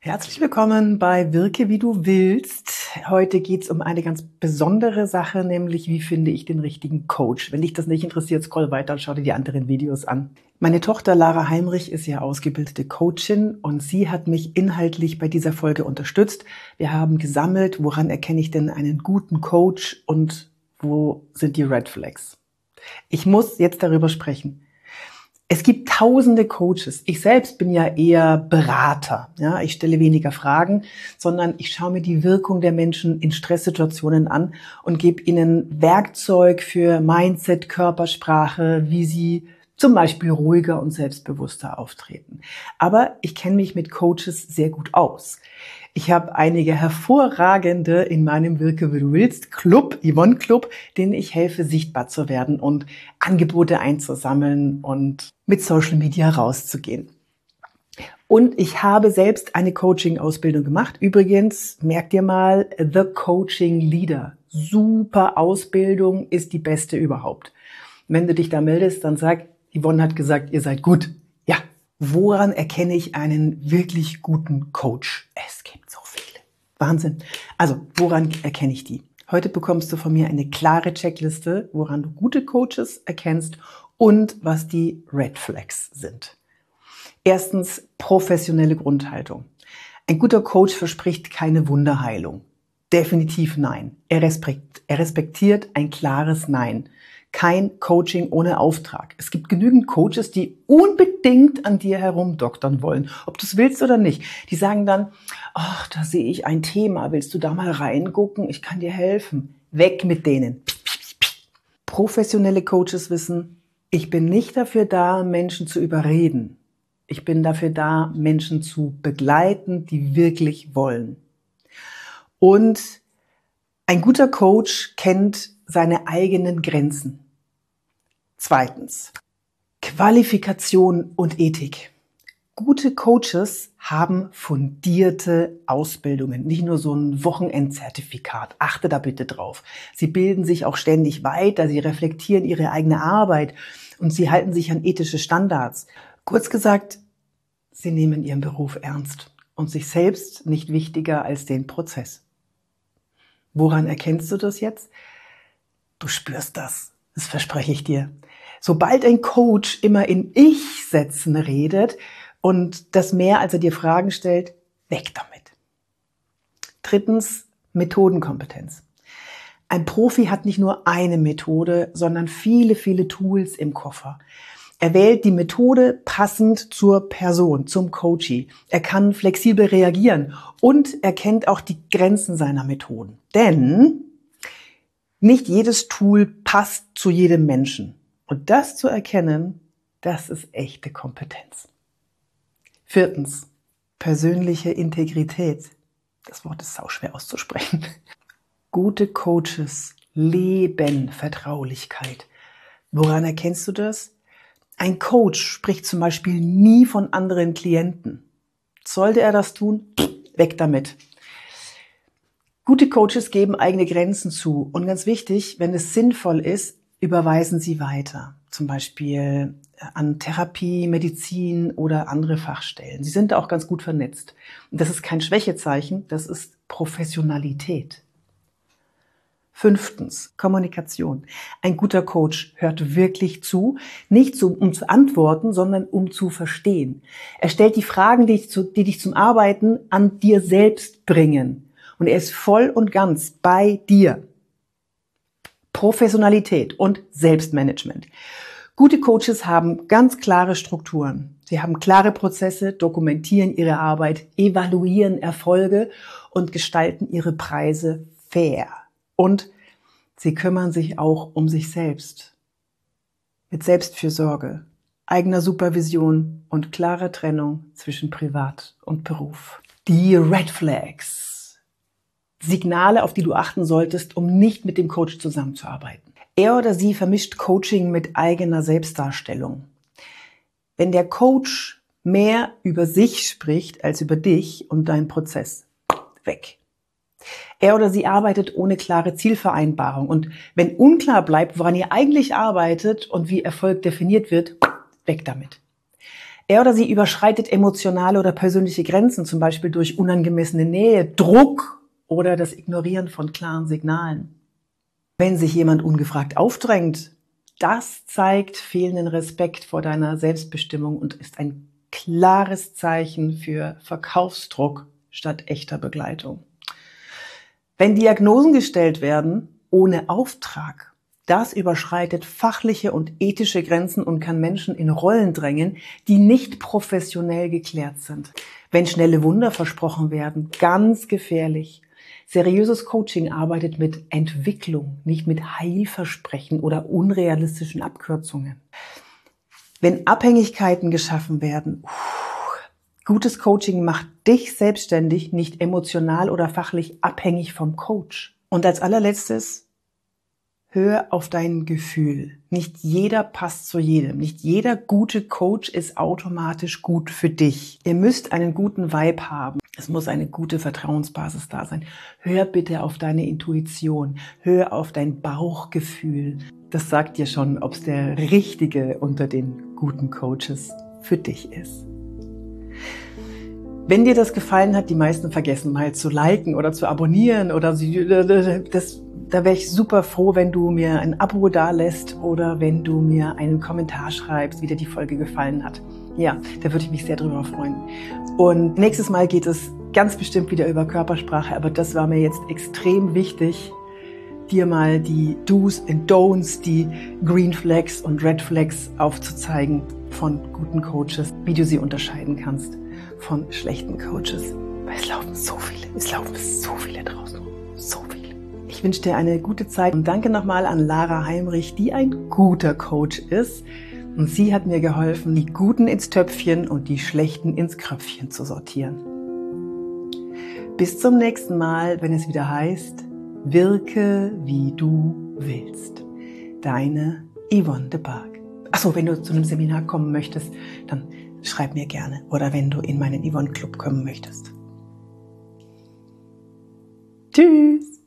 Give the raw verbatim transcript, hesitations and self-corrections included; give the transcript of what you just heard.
Herzlich willkommen bei Wirke, wie du willst. Heute geht's um eine ganz besondere Sache, nämlich wie finde ich den richtigen Coach. Wenn dich das nicht interessiert, scroll weiter und schau dir die anderen Videos an. Meine Tochter Lara Heimrich ist ja ausgebildete Coachin und sie hat mich inhaltlich bei dieser Folge unterstützt. Wir haben gesammelt, woran erkenne ich denn einen guten Coach und wo sind die Red Flags. Ich muss jetzt darüber sprechen. Es gibt tausende Coaches. Ich selbst bin ja eher Berater. Ja, ich stelle weniger Fragen, sondern ich schaue mir die Wirkung der Menschen in Stresssituationen an und gebe ihnen Werkzeug für Mindset, Körpersprache, wie sie zum Beispiel ruhiger und selbstbewusster auftreten. Aber ich kenne mich mit Coaches sehr gut aus. Ich habe einige hervorragende in meinem Wirke, wie du willst, Club, Yvonne Club, denen ich helfe, sichtbar zu werden und Angebote einzusammeln und mit Social Media rauszugehen. Und ich habe selbst eine Coaching-Ausbildung gemacht. Übrigens, merkt ihr mal, The Coaching Leader. Super Ausbildung, ist die beste überhaupt. Wenn du dich da meldest, dann sag, Yvonne hat gesagt, ihr seid gut. Ja, woran erkenne ich einen wirklich guten Coach? Es gibt so viele. Wahnsinn. Also, woran erkenne ich die? Heute bekommst du von mir eine klare Checkliste, woran du gute Coaches erkennst und was die Red Flags sind. Erstens, professionelle Grundhaltung. Ein guter Coach verspricht keine Wunderheilung. Definitiv nein. Er respektiert ein klares Nein. Kein Coaching ohne Auftrag. Es gibt genügend Coaches, die unbedingt an dir herumdoktern wollen, ob du es willst oder nicht. Die sagen dann, ach, da sehe ich ein Thema, willst du da mal reingucken? Ich kann dir helfen. Weg mit denen. Professionelle Coaches wissen, ich bin nicht dafür da, Menschen zu überreden. Ich bin dafür da, Menschen zu begleiten, die wirklich wollen. Und ein guter Coach kennt seine eigenen Grenzen. Zweitens, Qualifikation und Ethik. Gute Coaches haben fundierte Ausbildungen, nicht nur so ein Wochenendzertifikat. Achte da bitte drauf. Sie bilden sich auch ständig weiter, sie reflektieren ihre eigene Arbeit und sie halten sich an ethische Standards. Kurz gesagt, sie nehmen ihren Beruf ernst und sich selbst nicht wichtiger als den Prozess. Woran erkennst du das jetzt? Du spürst das. Das verspreche ich dir. Sobald ein Coach immer in Ich-Sätzen redet und das mehr, als er dir Fragen stellt, weg damit. Drittens, Methodenkompetenz. Ein Profi hat nicht nur eine Methode, sondern viele, viele Tools im Koffer. Er wählt die Methode passend zur Person, zum Coachee. Er kann flexibel reagieren und er kennt auch die Grenzen seiner Methoden. Denn nicht jedes Tool passt zu jedem Menschen. Und das zu erkennen, das ist echte Kompetenz. Viertens, persönliche Integrität. Das Wort ist sauschwer auszusprechen. Gute Coaches leben Vertraulichkeit. Woran erkennst du das? Ein Coach spricht zum Beispiel nie von anderen Klienten. Sollte er das tun? Weg damit. Gute Coaches geben eigene Grenzen zu. Und ganz wichtig, wenn es sinnvoll ist, überweisen sie weiter. Zum Beispiel an Therapie, Medizin oder andere Fachstellen. Sie sind da auch ganz gut vernetzt. Und das ist kein Schwächezeichen, das ist Professionalität. Fünftens, Kommunikation. Ein guter Coach hört wirklich zu, nicht um zu antworten, sondern um zu verstehen. Er stellt die Fragen, die dich zum Arbeiten an dir selbst bringen. Und er ist voll und ganz bei dir. Professionalität und Selbstmanagement. Gute Coaches haben ganz klare Strukturen. Sie haben klare Prozesse, dokumentieren ihre Arbeit, evaluieren Erfolge und gestalten ihre Preise fair. Und sie kümmern sich auch um sich selbst. Mit Selbstfürsorge, eigener Supervision und klarer Trennung zwischen Privat und Beruf. Die Red Flags. Signale, auf die du achten solltest, um nicht mit dem Coach zusammenzuarbeiten. Er oder sie vermischt Coaching mit eigener Selbstdarstellung. Wenn der Coach mehr über sich spricht als über dich und deinen Prozess, weg. Er oder sie arbeitet ohne klare Zielvereinbarung. Und wenn unklar bleibt, woran ihr eigentlich arbeitet und wie Erfolg definiert wird, weg damit. Er oder sie überschreitet emotionale oder persönliche Grenzen, zum Beispiel durch unangemessene Nähe, Druck oder das Ignorieren von klaren Signalen. Wenn sich jemand ungefragt aufdrängt, das zeigt fehlenden Respekt vor deiner Selbstbestimmung und ist ein klares Zeichen für Verkaufsdruck statt echter Begleitung. Wenn Diagnosen gestellt werden ohne Auftrag, das überschreitet fachliche und ethische Grenzen und kann Menschen in Rollen drängen, die nicht professionell geklärt sind. Wenn schnelle Wunder versprochen werden, ganz gefährlich. Seriöses Coaching arbeitet mit Entwicklung, nicht mit Heilversprechen oder unrealistischen Abkürzungen. Wenn Abhängigkeiten geschaffen werden, gutes Coaching macht dich selbstständig, nicht emotional oder fachlich abhängig vom Coach. Und als allerletztes, hör auf dein Gefühl. Nicht jeder passt zu jedem. Nicht jeder gute Coach ist automatisch gut für dich. Ihr müsst einen guten Vibe haben. Es muss eine gute Vertrauensbasis da sein. Hör bitte auf deine Intuition. Hör auf dein Bauchgefühl. Das sagt dir schon, ob es der richtige unter den guten Coaches für dich ist. Wenn dir das gefallen hat, die meisten vergessen mal zu liken oder zu abonnieren oder sie, das, da wäre ich super froh, wenn du mir ein Abo dalässt oder wenn du mir einen Kommentar schreibst, wie dir die Folge gefallen hat. Ja, da würde ich mich sehr drüber freuen. Und nächstes Mal geht es ganz bestimmt wieder über Körpersprache, aber das war mir jetzt extrem wichtig, dir mal die Do's and Don'ts, die Green Flags und Red Flags aufzuzeigen von guten Coaches, wie du sie unterscheiden kannst von schlechten Coaches. Weil es laufen so viele, es laufen so viele draußen rum, so viele. Ich wünsche dir eine gute Zeit und danke nochmal an Lara Heimrich, die ein guter Coach ist. Und sie hat mir geholfen, die Guten ins Töpfchen und die Schlechten ins Kröpfchen zu sortieren. Bis zum nächsten Mal, wenn es wieder heißt, wirke wie du willst. Deine Yvonne de Barg. Achso, wenn du zu einem Seminar kommen möchtest, dann schreib mir gerne. Oder wenn du in meinen Yvonne Club kommen möchtest. Tschüss!